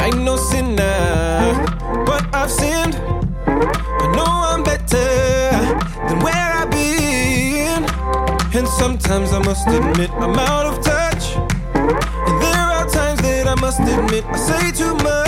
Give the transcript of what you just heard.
ain't no sinner, but I've sinned. I know I'm better than where I've been. And sometimes I must admit I'm out of touch. And there are times that I must admit I say too much.